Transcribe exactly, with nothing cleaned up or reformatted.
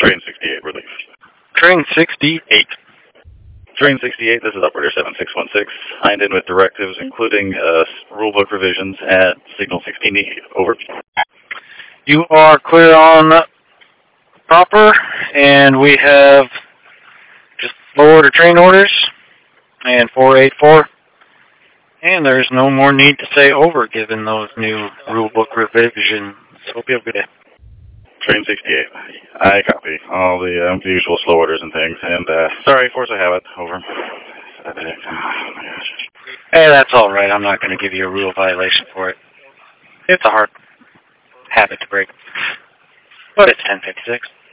Train sixty-eight, relief. Train sixty-eight. Train sixty-eight, this is Operator seven six one six. Signed in with directives, including uh, rulebook revisions at Signal sixteen E. Over. You are clear on proper, and we have just low order train orders and four eight four. And there's no more need to say over given those new rulebook revisions. Hope you have a good day. Train sixty-eight. I copy all the, um, the usual slow orders and things. And, uh, sorry, force I have it. Over. Oh, my gosh. Hey, that's all right. I'm not going to give you a rule violation for it. It's a hard habit to break. But it's ten fifty-six.